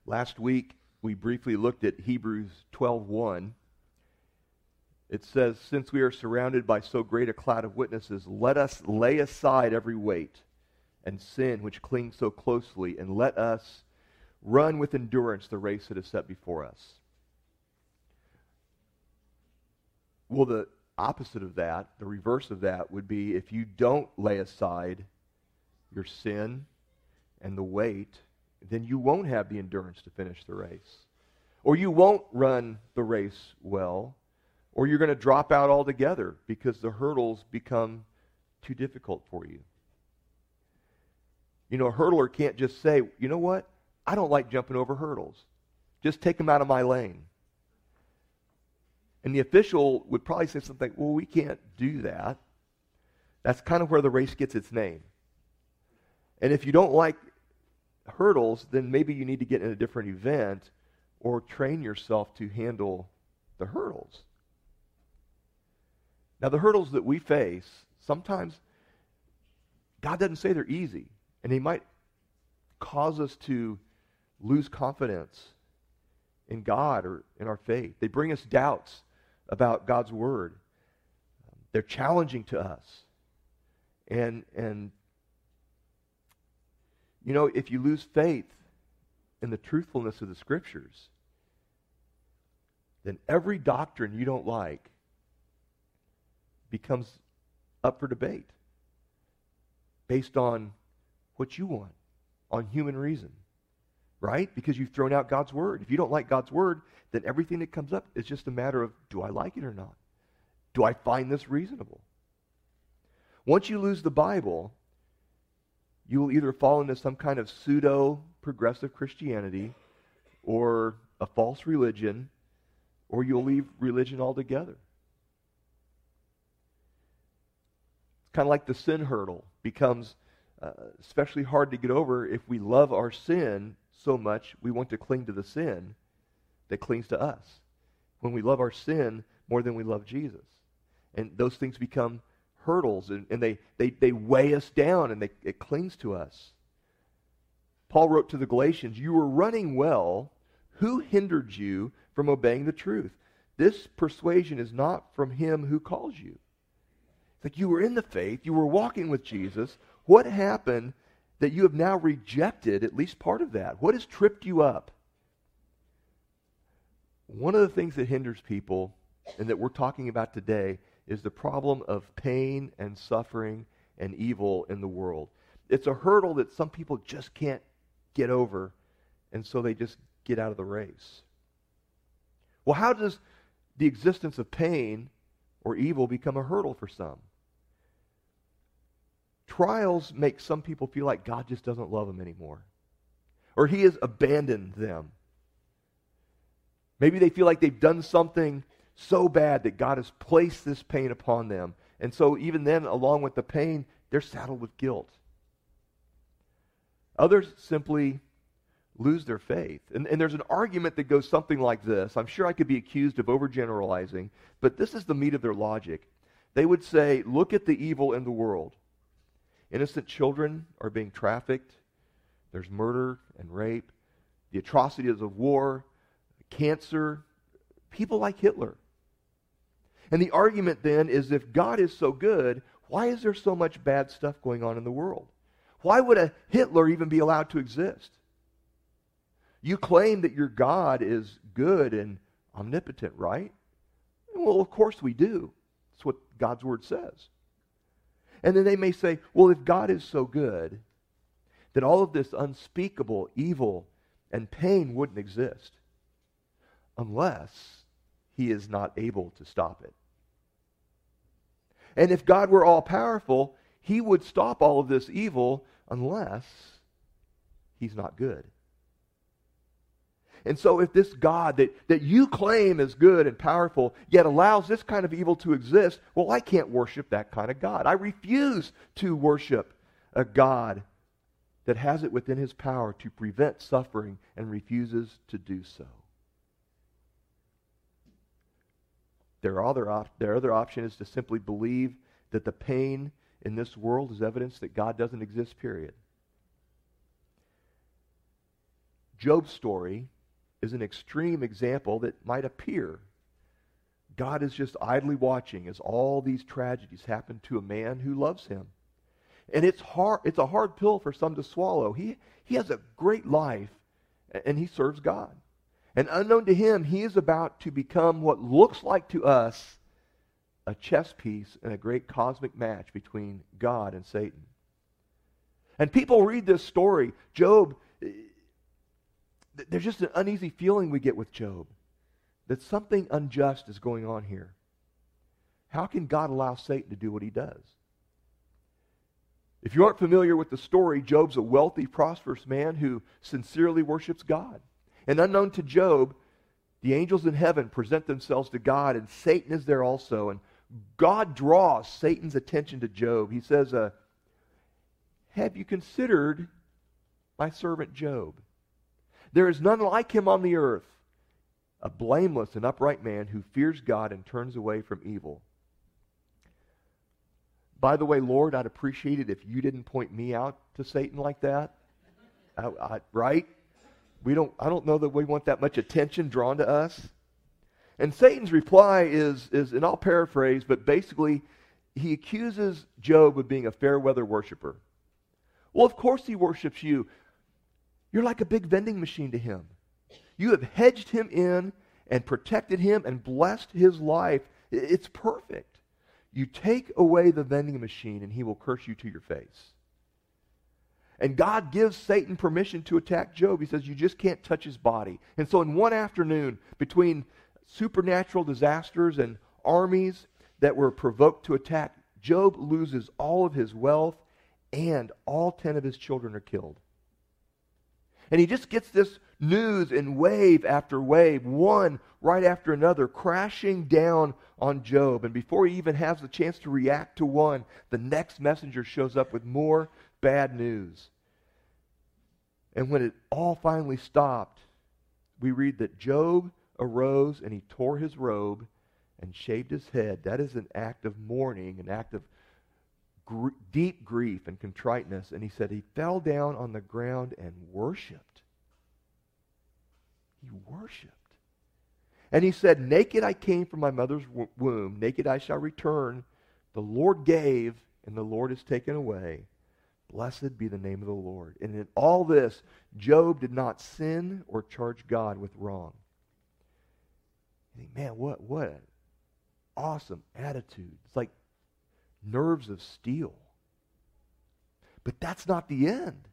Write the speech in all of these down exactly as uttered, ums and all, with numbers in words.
Last week, we briefly looked at Hebrews twelve one. It says, "Since we are surrounded by so great a cloud of witnesses, let us lay aside every weight and sin which clings so closely, and let us run with endurance the race that is set before us." Well, the opposite of that, the reverse of that, would be if you don't lay aside your sin and the weight, then you won't have the endurance to finish the race. Or you won't run the race well, or you're going to drop out altogether because the hurdles become too difficult for you. You know, a hurdler can't just say, you know what, I don't like jumping over hurdles. Just take them out of my lane. And the official would probably say something, well, we can't do that. That's kind of where the race gets its name. And if you don't like hurdles, then maybe you need to get in a different event or train yourself to handle the hurdles. Now, the hurdles that we face, sometimes God doesn't say they're easy, and He might cause us to lose confidence in God or in our faith. They bring us doubts about God's Word. They're challenging to us. And, and you know, if you lose faith in the truthfulness of the Scriptures, then every doctrine you don't like becomes up for debate based on what you want, on human reason, right? Because you've thrown out God's Word. If you don't like God's Word, then everything that comes up is just a matter of, do I like it or not? Do I find this reasonable? Once you lose the Bible, you will either fall into some kind of pseudo-progressive Christianity or a false religion, or you'll leave religion altogether. It's kind of like the sin hurdle becomes uh, especially hard to get over if we love our sin so much we want to cling to the sin that clings to us. When we love our sin more than we love Jesus. And those things become hurdles, and, and they, they, they weigh us down, and they, it clings to us. Paul wrote to the Galatians, "You were running well. Who hindered you from obeying the truth? This persuasion is not from Him who calls you." It's like you were in the faith, you were walking with Jesus. What happened that you have now rejected at least part of that? What has tripped you up? One of the things that hinders people, and that we're talking about today, is the problem of pain and suffering and evil in the world. It's a hurdle that some people just can't get over, and so they just get out of the race. Well, how does the existence of pain or evil become a hurdle for some? Trials make some people feel like God just doesn't love them anymore, or He has abandoned them. Maybe they feel like they've done something so bad that God has placed this pain upon them. And so even then, along with the pain, they're saddled with guilt. Others simply lose their faith. And, and there's an argument that goes something like this. I'm sure I could be accused of overgeneralizing, but this is the meat of their logic. They would say, look at the evil in the world. Innocent children are being trafficked. There's murder and rape. The atrocities of war, cancer, people like Hitler. And the argument then is, if God is so good, why is there so much bad stuff going on in the world? Why would a Hitler even be allowed to exist? You claim that your God is good and omnipotent, right? Well, of course we do. That's what God's Word says. And then they may say, well, if God is so good, then all of this unspeakable evil and pain wouldn't exist unless He is not able to stop it. And if God were all-powerful, He would stop all of this evil unless He's not good. And so if this God that, that you claim is good and powerful, yet allows this kind of evil to exist, well, I can't worship that kind of God. I refuse to worship a God that has it within His power to prevent suffering and refuses to do so. Their other, op- their other option is to simply believe that the pain in this world is evidence that God doesn't exist, period. Job's story is an extreme example that might appear. God is just idly watching as all these tragedies happen to a man who loves him. And it's hard, it's a hard pill for some to swallow. He, he has a great life, and he serves God. And unknown to him, he is about to become what looks like to us a chess piece in a great cosmic match between God and Satan. And people read this story, Job, there's just an uneasy feeling we get with Job, that something unjust is going on here. How can God allow Satan to do what he does? If you aren't familiar with the story, Job's a wealthy, prosperous man who sincerely worships God. And unknown to Job, the angels in heaven present themselves to God, and Satan is there also. And God draws Satan's attention to Job. He says, uh, have you considered my servant Job? There is none like him on the earth, a blameless and upright man who fears God and turns away from evil. By the way, Lord, I'd appreciate it if you didn't point me out to Satan like that. I, I, right? We don't. I don't know that we want that much attention drawn to us. And Satan's reply is, is, and I'll paraphrase, but basically, he accuses Job of being a fair weather worshiper. Well, of course he worships you. You're like a big vending machine to him. You have hedged him in and protected him and blessed his life. It's perfect. You take away the vending machine and he will curse you to your face. And God gives Satan permission to attack Job. He says, you just can't touch his body. And so in one afternoon, between supernatural disasters and armies that were provoked to attack, Job loses all of his wealth and all ten of his children are killed. And he just gets this news in wave after wave, one right after another, crashing down on Job. And before he even has the chance to react to one, the next messenger shows up with more bad news. And when it all finally stopped, we read that Job arose and he tore his robe and shaved his head. That is an act of mourning, an act of gr- deep grief and contriteness. And he said he fell down on the ground and worshipped. He worshipped. And he said, naked I came from my mother's w- womb, naked I shall return. The Lord gave, and the Lord has taken away. Blessed be the name of the Lord. And in all this, Job did not sin or charge God with wrong. You think, man, what, what an awesome attitude. It's like nerves of steel. But that's not the end.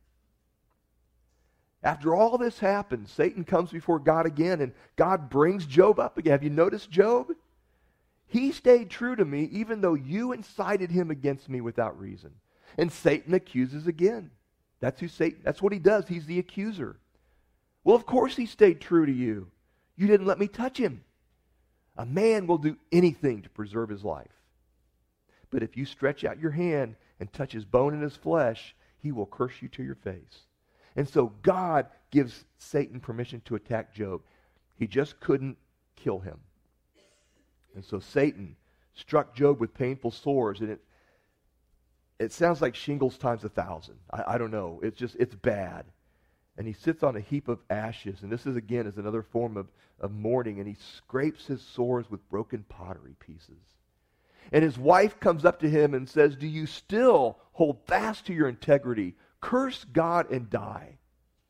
After all this happens, Satan comes before God again, and God brings Job up again. Have you noticed Job? He stayed true to me, even though you incited him against me without reason. And Satan accuses again. That's who Satan, that's what he does. He's the accuser. Well, of course he stayed true to you. You didn't let me touch him. A man will do anything to preserve his life. But if you stretch out your hand and touch his bone and his flesh, he will curse you to your face. And so God gives Satan permission to attack Job. He just couldn't kill him. And so Satan struck Job with painful sores, and it it sounds like shingles times a thousand. I, I don't know. It's just, it's bad. And he sits on a heap of ashes, and this is again is another form of, of mourning, and he scrapes his sores with broken pottery pieces. And his wife comes up to him and says, do you still hold fast to your integrity? Curse God and die.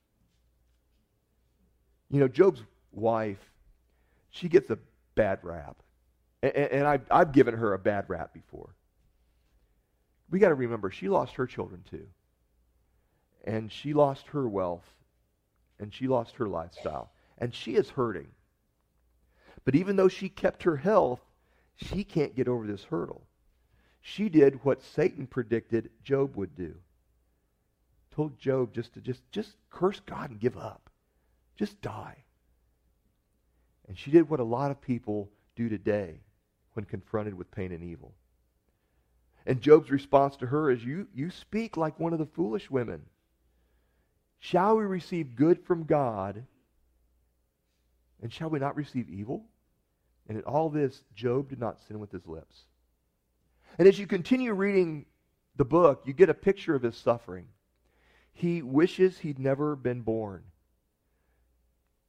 You know, Job's wife, she gets a bad rap. And, and I've, I've given her a bad rap before. We got to remember, she lost her children too. And she lost her wealth. And she lost her lifestyle. And she is hurting. But even though she kept her health, she can't get over this hurdle. She did what Satan predicted Job would do. Told Job just to just, just curse God and give up. Just die. And she did what a lot of people do today when confronted with pain and evil. And Job's response to her is, you, you speak like one of the foolish women. Shall we receive good from God, and shall we not receive evil? And in all this, Job did not sin with his lips. And as you continue reading the book, you get a picture of his suffering. He wishes he'd never been born.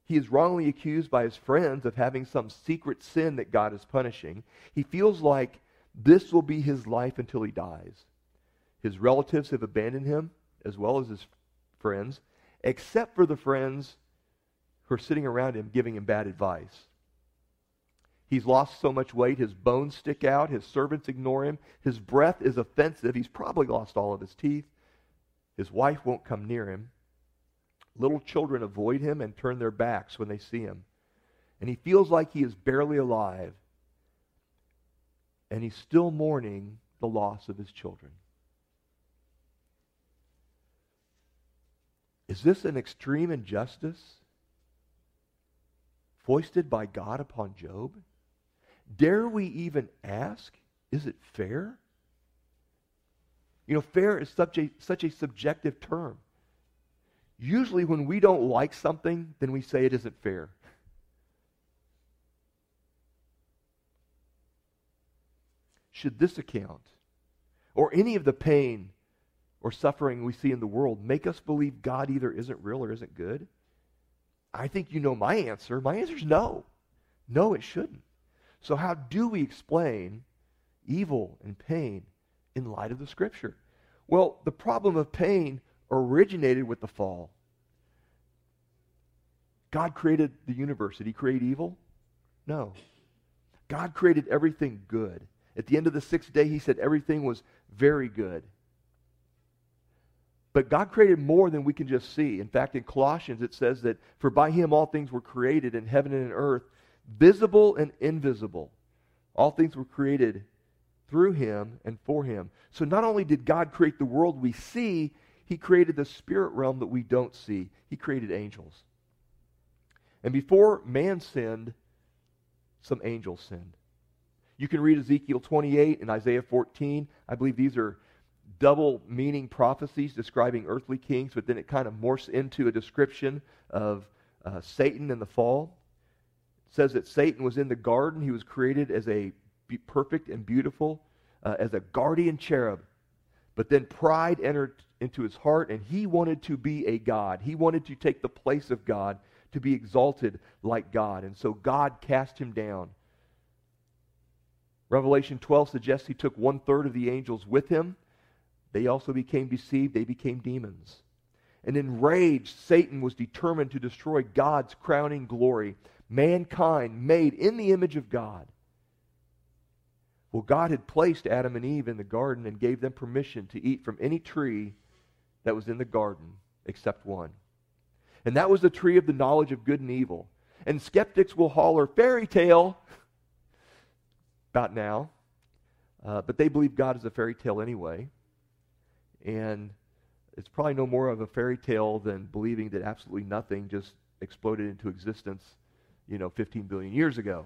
He is wrongly accused by his friends of having some secret sin that God is punishing. He feels like this will be his life until he dies. His relatives have abandoned him, as well as his friends, except for the friends who are sitting around him giving him bad advice. He's lost so much weight, his bones stick out, his servants ignore him, his breath is offensive, he's probably lost all of his teeth, his wife won't come near him. Little children avoid him and turn their backs when they see him. And he feels like he is barely alive. And he's still mourning the loss of his children. Is this an extreme injustice foisted by God upon Job? Dare we even ask, is it fair? You know, fair is such a, such a subjective term. Usually when we don't like something, then we say it isn't fair. Should this account, or any of the pain or suffering we see in the world, make us believe God either isn't real or isn't good? I think you know my answer. My answer is no. No, it shouldn't. So how do we explain evil and pain in light of the Scripture? Well, the problem of pain originated with the fall. God created the universe. Did he create evil? No. God created everything good. At the end of the sixth day, he said everything was very good. But God created more than we can just see. In fact, in Colossians it says that for by him all things were created in heaven and in earth, visible and invisible. All things were created through him and for him. So not only did God create the world we see, he created the spirit realm that we don't see. He created angels. And before man sinned, some angels sinned. You can read Ezekiel twenty-eight and Isaiah fourteen. I believe these are double meaning prophecies describing earthly kings, but then it kind of morphs into a description of uh, Satan and the fall. It says that Satan was in the garden. He was created as a be perfect and beautiful, uh, as a guardian cherub. But then pride entered into his heart, and he wanted to be a god. He wanted to take the place of God, to be exalted like God. And so God cast him down. Revelation twelve suggests he took one-third of the angels with him. They also became deceived. They became demons. And enraged, Satan was determined to destroy God's crowning glory, mankind made in the image of God. Well, God had placed Adam and Eve in the garden and gave them permission to eat from any tree that was in the garden except one. And that was the tree of the knowledge of good and evil. And skeptics will holler, fairy tale, about now. Uh, but they believe God is a fairy tale anyway. And it's probably no more of a fairy tale than believing that absolutely nothing just exploded into existence, you know, fifteen billion years ago.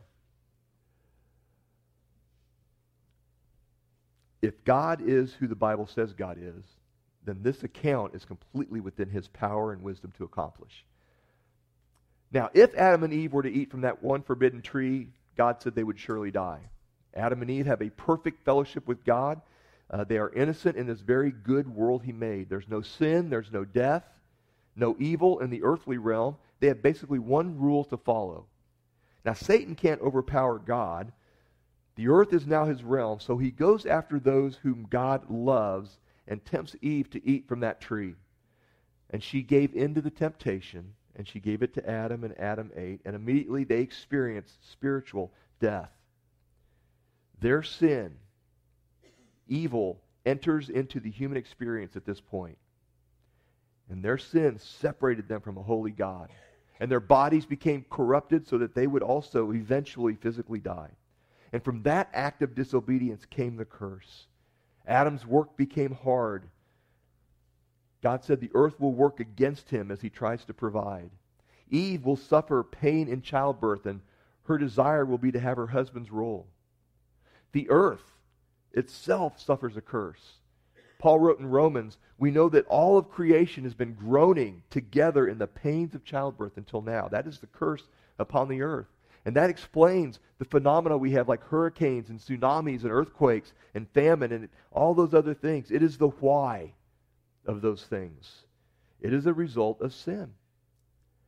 If God is who the Bible says God is, then this account is completely within his power and wisdom to accomplish. Now, if Adam and Eve were to eat from that one forbidden tree, God said they would surely die. Adam and Eve have a perfect fellowship with God. Uh, they are innocent in this very good world he made. There's no sin, there's no death, no evil in the earthly realm. They have basically one rule to follow. Now, Satan can't overpower God. The earth is now his realm, so he goes after those whom God loves and tempts Eve to eat from that tree. And she gave in to the temptation, and she gave it to Adam, and Adam ate, and immediately they experienced spiritual death. Their sin, evil, enters into the human experience at this point. And their sin separated them from a holy God. And their bodies became corrupted so that they would also eventually physically die. And from that act of disobedience came the curse. Adam's work became hard. God said the earth will work against him as he tries to provide. Eve will suffer pain in childbirth, and her desire will be to have her husband's role. The earth itself suffers a curse. Paul wrote in Romans, we know that all of creation has been groaning together in the pains of childbirth until now. That is the curse upon the earth. And that explains the phenomena we have like hurricanes and tsunamis and earthquakes and famine and all those other things. It is the why of those things. It is a result of sin.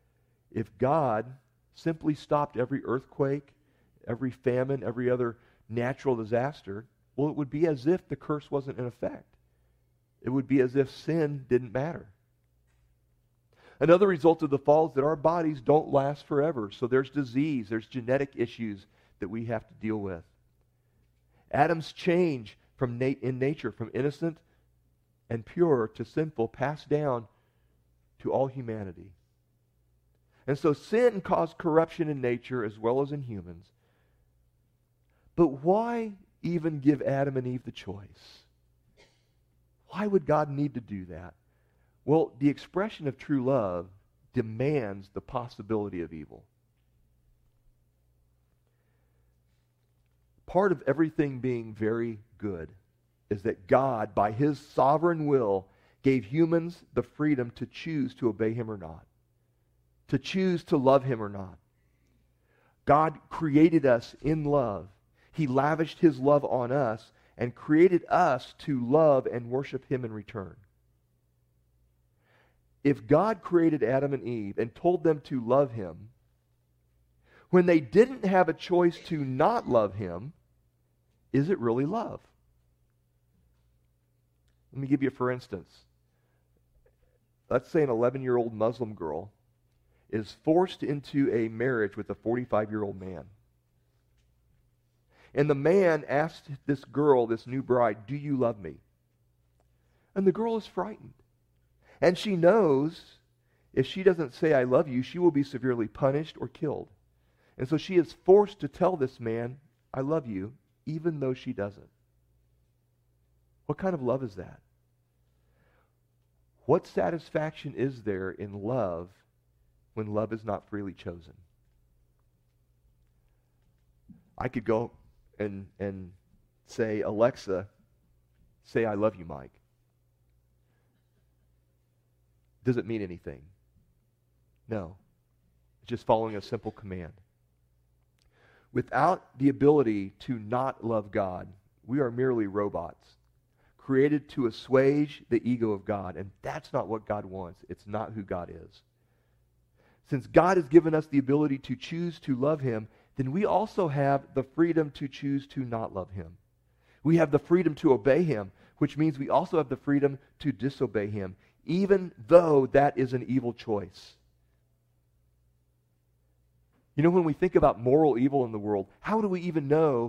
If God simply stopped every earthquake, every famine, every other natural disaster, well, it would be as if the curse wasn't in effect. It would be as if sin didn't matter. Another result of the fall is that our bodies don't last forever. So there's disease, there's genetic issues that we have to deal with. Adam's change from na- in nature, from innocent and pure to sinful, passed down to all humanity. And so sin caused corruption in nature as well as in humans. But why even give Adam and Eve the choice? Why would God need to do that? Well, the expression of true love demands the possibility of evil. Part of everything being very good is that God, by His sovereign will, gave humans the freedom to choose to obey Him or not, to choose to love Him or not. God created us in love. He lavished His love on us and created us to love and worship Him in return. If God created Adam and Eve and told them to love Him, when they didn't have a choice to not love Him, is it really love? Let me give you, for instance, let's say an eleven-year-old Muslim girl is forced into a marriage with a forty-five-year-old man. And the man asked this girl, this new bride, "Do you love me?" And the girl is frightened. And she knows if she doesn't say, "I love you," she will be severely punished or killed. And so she is forced to tell this man, "I love you," even though she doesn't. What kind of love is that? What satisfaction is there in love when love is not freely chosen? I could go and and say, "Alexa, say I love you, Mike." Does it mean anything? No. It's just following a simple command. Without the ability to not love God, we are merely robots, created to assuage the ego of God, and that's not what God wants. It's not who God is. Since God has given us the ability to choose to love Him, then we also have the freedom to choose to not love Him. We have the freedom to obey Him, which means we also have the freedom to disobey Him, even though that is an evil choice. You know, when we think about moral evil in the world, how do we even know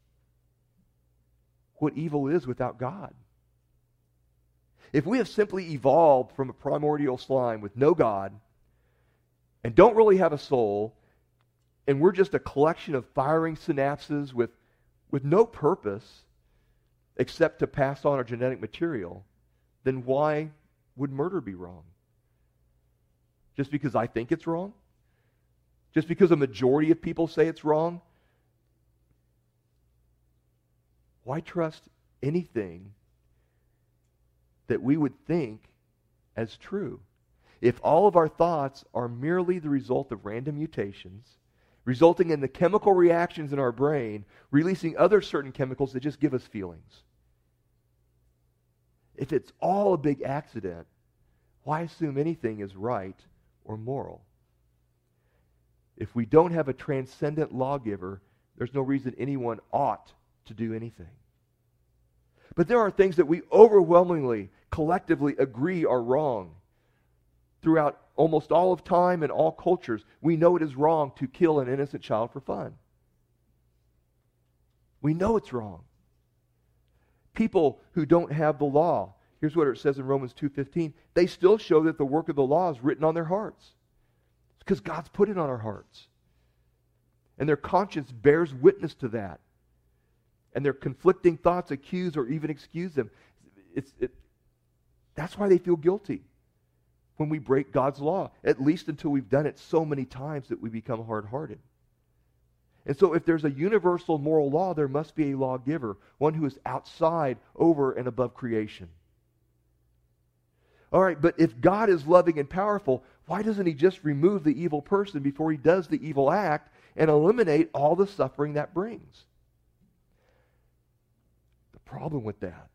what evil is without God? If we have simply evolved from a primordial slime with no God and don't really have a soul, and we're just a collection of firing synapses with, with no purpose except to pass on our genetic material, then why would murder be wrong? Just because I think it's wrong? Just because a majority of people say it's wrong? Why trust anything that we would think as true? If all of our thoughts are merely the result of random mutations, resulting in the chemical reactions in our brain, releasing other certain chemicals that just give us feelings. If it's all a big accident, why assume anything is right or moral? If we don't have a transcendent lawgiver, there's no reason anyone ought to do anything. But there are things that we overwhelmingly, collectively agree are wrong. Throughout almost all of time and all cultures, we know it is wrong to kill an innocent child for fun. We know it's wrong. People who don't have the law, here's what it says in Romans two fifteen, they still show that the work of the law is written on their hearts. It's because God's put it on our hearts. And their conscience bears witness to that. And their conflicting thoughts accuse or even excuse them. It's, it, that's why they feel guilty when we break God's law, at least until we've done it so many times that we become hard-hearted. And so if there's a universal moral law, there must be a lawgiver, one who is outside, over, and above creation. All right, but if God is loving and powerful, why doesn't He just remove the evil person before He does the evil act and eliminate all the suffering that brings? The problem with that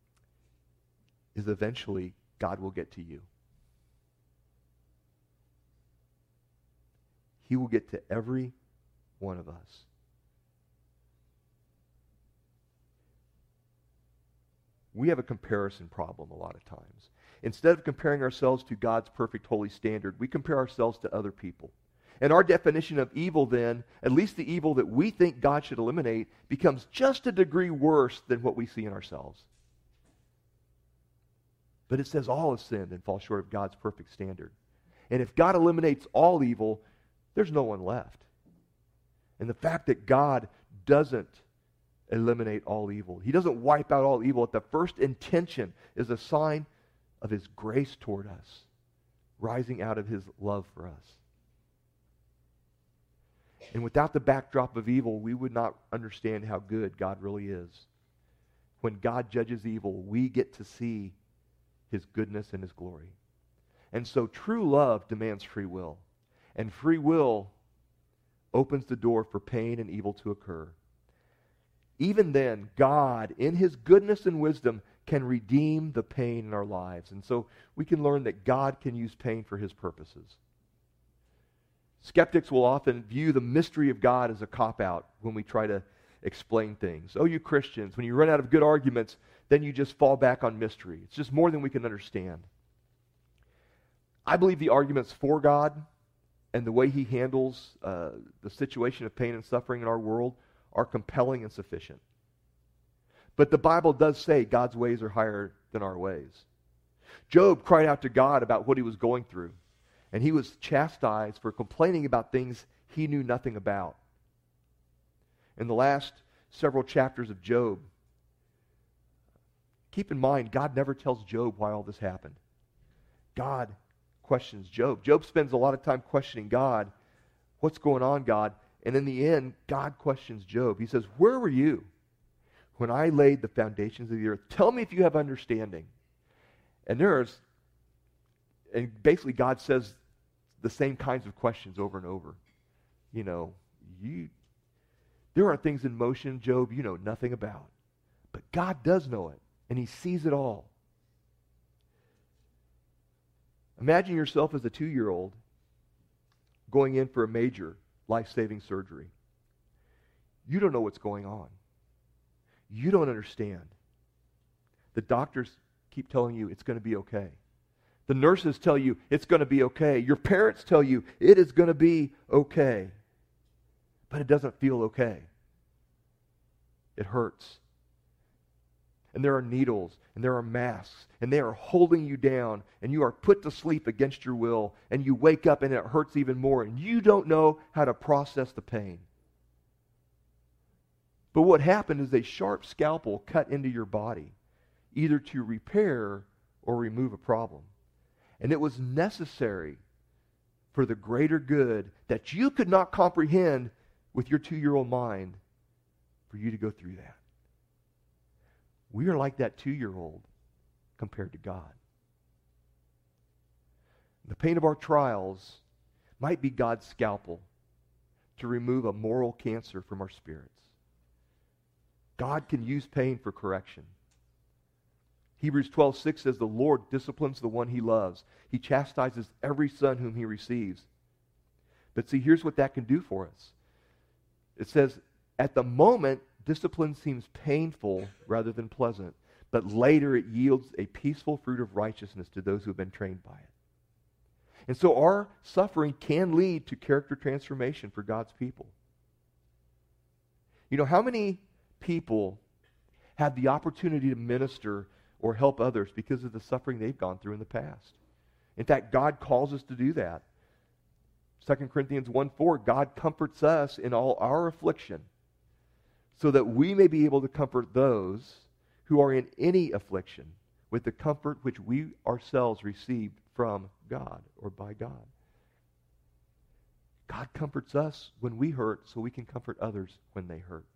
is eventually God will get to you. He will get to every one of us. We have a comparison problem a lot of times. Instead of comparing ourselves to God's perfect holy standard, we compare ourselves to other people. And our definition of evil then, at least the evil that we think God should eliminate, becomes just a degree worse than what we see in ourselves. But it says all have sinned and fall short of God's perfect standard. And if God eliminates all evil, there's no one left. And the fact that God doesn't eliminate all evil, He doesn't wipe out all evil at the first intention, is a sign of His grace toward us, rising out of His love for us. And without the backdrop of evil, we would not understand how good God really is. When God judges evil, we get to see His goodness and His glory. And so true love demands free will. And free will opens the door for pain and evil to occur. Even then, God, in His goodness and wisdom, can redeem the pain in our lives. And so we can learn that God can use pain for His purposes. Skeptics will often view the mystery of God as a cop-out when we try to explain things. Oh, you Christians, when you run out of good arguments, then you just fall back on mystery. It's just more than we can understand. I believe the arguments for God and the way He handles uh, the situation of pain and suffering in our world are compelling and sufficient. But the Bible does say God's ways are higher than our ways. Job cried out to God about what he was going through, and he was chastised for complaining about things he knew nothing about. In the last several chapters of Job, keep in mind, God never tells Job why all this happened. God questions Job. Job spends a lot of time questioning God. What's going on, God? And in the end, God questions Job. He says, where were you when I laid the foundations of the earth? Tell me if you have understanding. And there's, and basically God says the same kinds of questions over and over. You know, you, there are things in motion, Job, you know nothing about. But God does know it, and He sees it all. Imagine yourself as a two-year-old going in for a major life-saving surgery. You don't know what's going on. You don't understand. The doctors keep telling you it's going to be okay. The nurses tell you it's going to be okay. Your parents tell you it is going to be okay. But it doesn't feel okay. It hurts. And there are needles, and there are masks, and they are holding you down, and you are put to sleep against your will, and you wake up and it hurts even more, and you don't know how to process the pain. But what happened is a sharp scalpel cut into your body, either to repair or remove a problem. And it was necessary for the greater good that you could not comprehend with your two-year-old mind for you to go through that. We are like that two-year-old compared to God. The pain of our trials might be God's scalpel to remove a moral cancer from our spirits. God can use pain for correction. Hebrews twelve six says, the Lord disciplines the one He loves. He chastises every son whom He receives. But see, here's what that can do for us. It says, at the moment, discipline seems painful rather than pleasant, but later it yields a peaceful fruit of righteousness to those who have been trained by it. And so our suffering can lead to character transformation for God's people. You know, how many people have the opportunity to minister or help others because of the suffering they've gone through in the past? In fact, God calls us to do that. Second Corinthians one four, God comforts us in all our affliction, so that we may be able to comfort those who are in any affliction with the comfort which we ourselves received from God or by God. God comforts us when we hurt so we can comfort others when they hurt.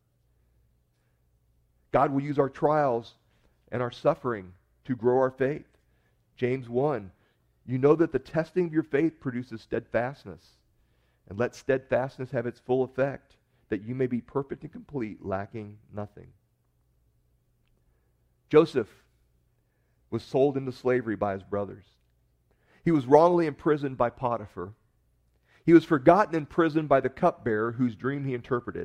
God will use our trials and our suffering to grow our faith. James one, you know that the testing of your faith produces steadfastness, and let steadfastness have its full effect, that you may be perfect and complete, lacking nothing. Joseph was sold into slavery by his brothers. He was wrongly imprisoned by Potiphar. He was forgotten in prison by the cupbearer whose dream he interpreted.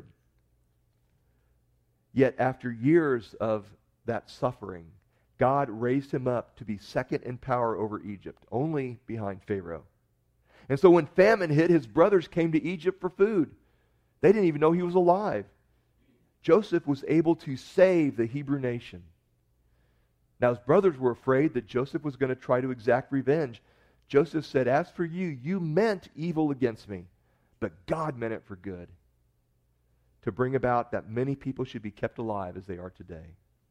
Yet after years of that suffering, God raised him up to be second in power over Egypt, only behind Pharaoh. And so when famine hit, his brothers came to Egypt for food. They didn't even know he was alive. Joseph was able to save the Hebrew nation. Now his brothers were afraid that Joseph was going to try to exact revenge. Joseph said, "As for you, you meant evil against me, but God meant it for good, to bring about that many people should be kept alive as they are today."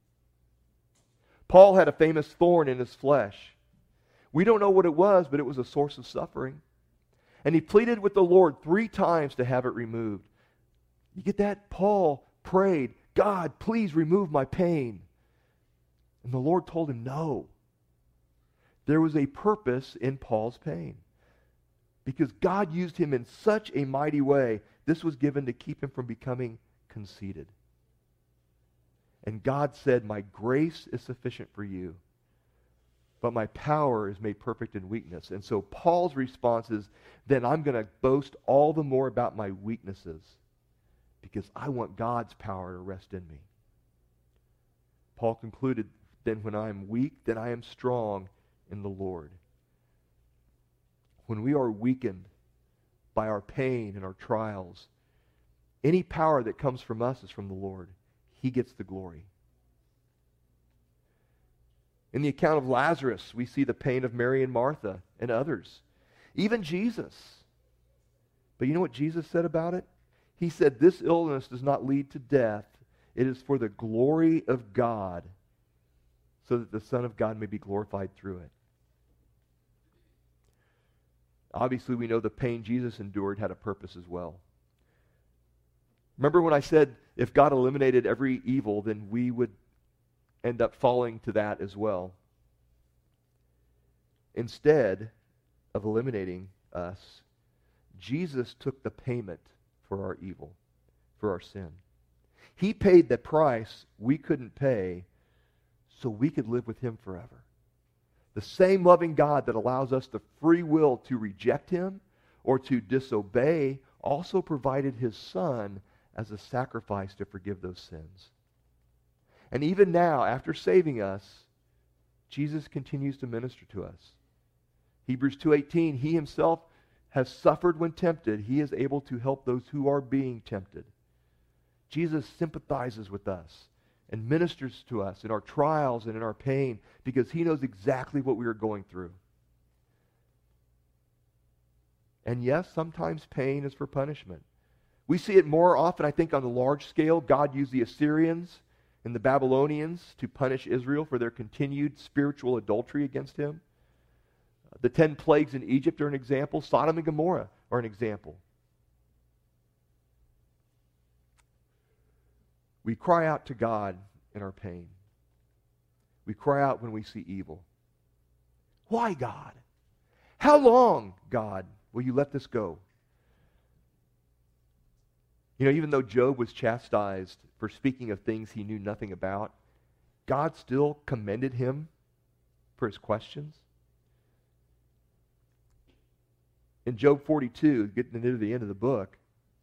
Paul had a famous thorn in his flesh. We don't know what it was, but it was a source of suffering. And he pleaded with the Lord three times to have it removed. You get that? Paul prayed, "God, please remove my pain." And the Lord told him no. There was a purpose in Paul's pain. Because God used him in such a mighty way, this was given to keep him from becoming conceited. And God said, "My grace is sufficient for you, but my power is made perfect in weakness." And so Paul's response is, then I'm going to boast all the more about my weaknesses, because I want God's power to rest in me. Paul concluded, then when I am weak, then I am strong in the Lord. When we are weakened by our pain and our trials, any power that comes from us is from the Lord. He gets the glory. In the account of Lazarus, we see the pain of Mary and Martha and others. Even Jesus. But you know what Jesus said about it? He said, "This illness does not lead to death. It is for the glory of God, so that the Son of God may be glorified through it." Obviously, we know the pain Jesus endured had a purpose as well. Remember when I said if God eliminated every evil, then we would end up falling to that as well. Instead of eliminating us, Jesus took the payment for our evil, for our sin. He paid the price we couldn't pay so we could live with him forever. The same loving God that allows us the free will to reject him or to disobey also provided his Son as a sacrifice to forgive those sins. And even now, after saving us, Jesus continues to minister to us. Hebrews two eighteen, he himself has suffered when tempted. He is able to help those who are being tempted. Jesus sympathizes with us and ministers to us in our trials and in our pain because he knows exactly what we are going through. And yes, sometimes pain is for punishment. We see it more often, I think, on the large scale. God used the Assyrians and the Babylonians to punish Israel for their continued spiritual adultery against him. The ten plagues in Egypt are an example. Sodom and Gomorrah are an example. We cry out to God in our pain. We cry out when we see evil. Why, God? How long, God, will you let this go? You know, even though Job was chastised for speaking of things he knew nothing about, God still commended him for his questions. In Job forty-two, getting near the end of the book,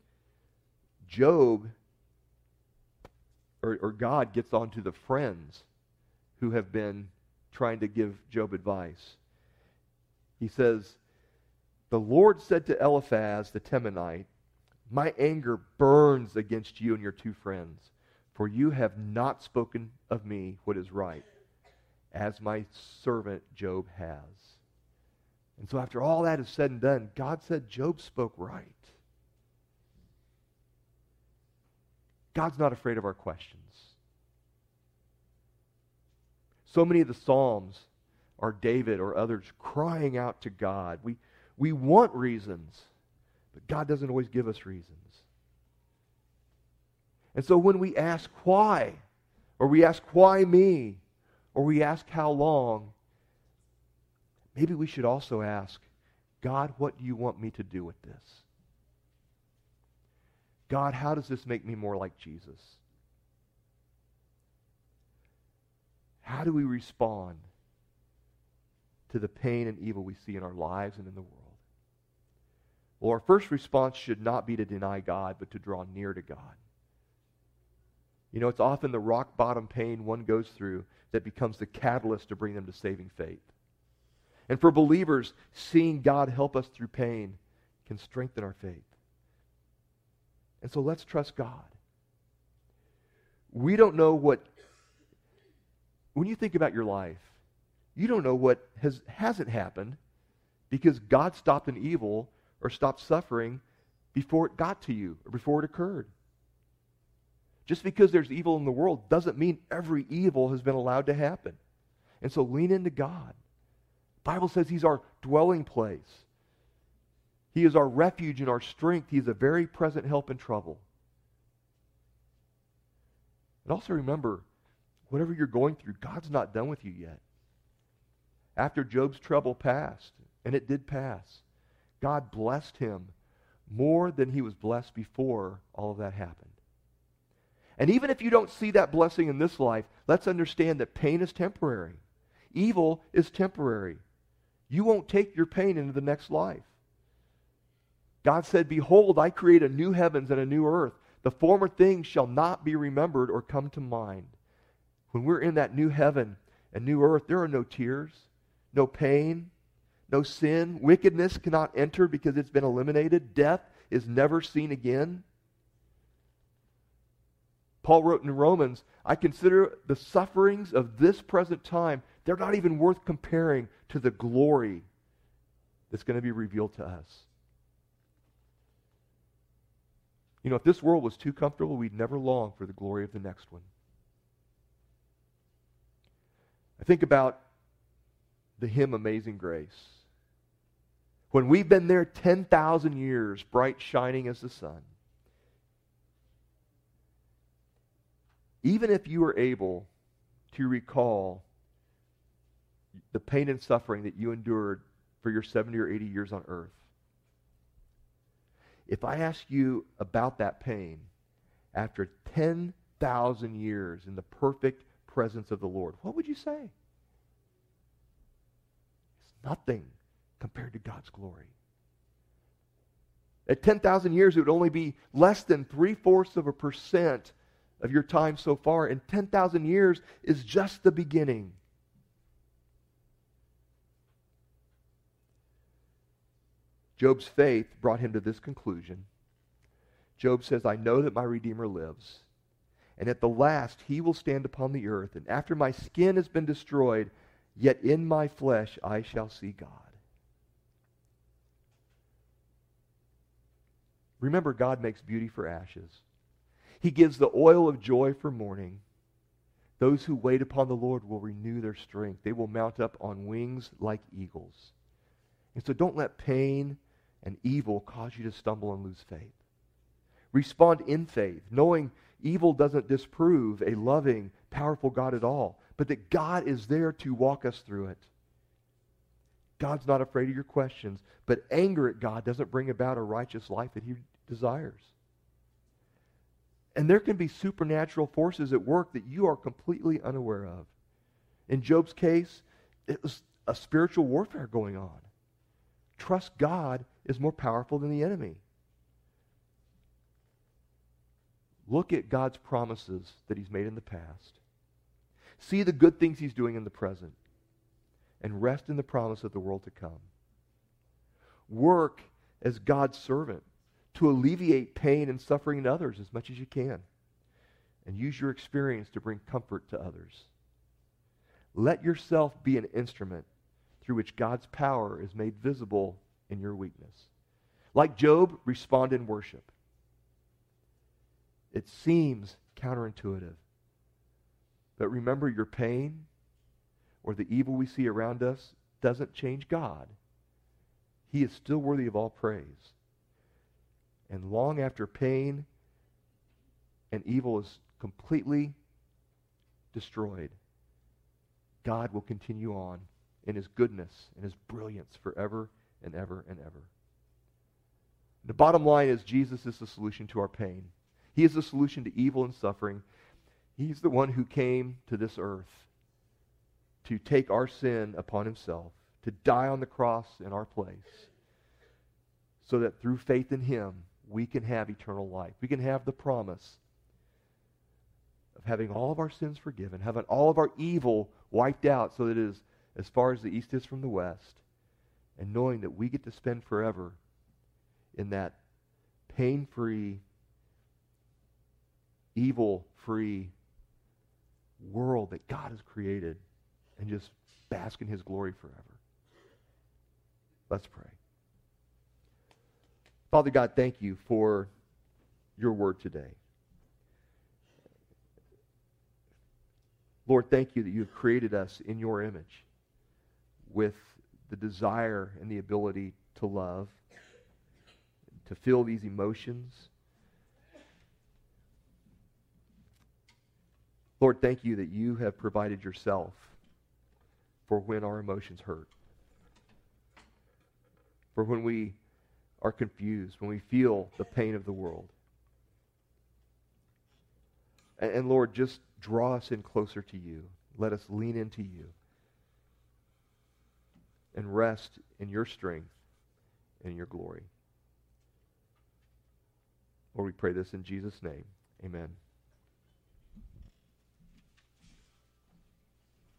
Job, or, or God gets onto the friends who have been trying to give Job advice. He says, "The Lord said to Eliphaz the Temanite, my anger burns against you and your two friends, for you have not spoken of me what is right, as my servant Job has." And so after all that is said and done, God said Job spoke right. God's not afraid of our questions. So many of the Psalms are David or others crying out to God. We, we want reasons, but God doesn't always give us reasons. And so when we ask why, or we ask why me, or we ask how long, maybe we should also ask, God, what do you want me to do with this? God, how does this make me more like Jesus? How do we respond to the pain and evil we see in our lives and in the world? Well, our first response should not be to deny God, but to draw near to God. You know, it's often the rock bottom pain one goes through that becomes the catalyst to bring them to saving faith. And for believers, seeing God help us through pain can strengthen our faith. And so let's trust God. We don't know what, when you think about your life, you don't know what has, hasn't happened because God stopped an evil or stopped suffering before it got to you or before it occurred. Just because there's evil in the world doesn't mean every evil has been allowed to happen. And so lean into God. The Bible says He's our dwelling place. He is our refuge and our strength. He is a very present help in trouble. And also remember, whatever you're going through, God's not done with you yet. After Job's trouble passed, and it did pass, God blessed him more than he was blessed before all of that happened. And even if you don't see that blessing in this life, let's understand that pain is temporary. Evil is temporary. You won't take your pain into the next life. God said, "Behold, I create a new heavens and a new earth. The former things shall not be remembered or come to mind." When we're in that new heaven and new earth, there are no tears, no pain, no sin. Wickedness cannot enter because it's been eliminated. Death is never seen again. Paul wrote in Romans, "I consider the sufferings of this present time, they're not even worth comparing to the glory that's going to be revealed to us." You know, if this world was too comfortable, we'd never long for the glory of the next one. I think about the hymn Amazing Grace. When we've been there ten thousand years, bright shining as the sun. Even if you were able to recall the pain and suffering that you endured for your seventy or eighty years on earth, if I ask you about that pain after ten thousand years in the perfect presence of the Lord, what would you say? It's nothing compared to God's glory. At ten thousand years, it would only be less than three-fourths of a percent of your time so far, and ten thousand years is just the beginning. Job's faith brought him to this conclusion. Job says, "I know that my Redeemer lives, and at the last he will stand upon the earth, and after my skin has been destroyed, yet in my flesh I shall see God." Remember, God makes beauty for ashes. He gives the oil of joy for mourning. Those who wait upon the Lord will renew their strength. They will mount up on wings like eagles. And so don't let pain and evil cause you to stumble and lose faith. Respond in faith, knowing evil doesn't disprove a loving, powerful God at all, but that God is there to walk us through it. God's not afraid of your questions, but anger at God doesn't bring about a righteous life that He desires. And there can be supernatural forces at work that you are completely unaware of. In Job's case, it was a spiritual warfare going on. Trust God is more powerful than the enemy. Look at God's promises that He's made in the past. See the good things He's doing in the present. And rest in the promise of the world to come. Work as God's servant to alleviate pain and suffering in others as much as you can. And use your experience to bring comfort to others. Let yourself be an instrument through which God's power is made visible in your weakness. Like Job, respond in worship. It seems counterintuitive. But remember, your pain or the evil we see around us doesn't change God. He is still worthy of all praise. And long after pain and evil is completely destroyed, God will continue on in His goodness and His brilliance forever and ever and ever. The bottom line is Jesus is the solution to our pain. He is the solution to evil and suffering. He's the one who came to this earth to take our sin upon Himself, to die on the cross in our place, so that through faith in him, we can have eternal life. We can have the promise of having all of our sins forgiven, having all of our evil wiped out so that it is as far as the east is from the west, and knowing that we get to spend forever in that pain-free, evil-free world that God has created, and just bask in his glory forever. Let's pray. Father God, thank you for your word today. Lord, thank you that you have created us in your image with the desire and the ability to love, to feel these emotions. Lord, thank you that you have provided yourself for when our emotions hurt, for when we are confused, when we feel the pain of the world. And, and Lord, just draw us in closer to you. Let us lean into you and rest in your strength and in your glory. Lord, we pray this in Jesus' name. Amen.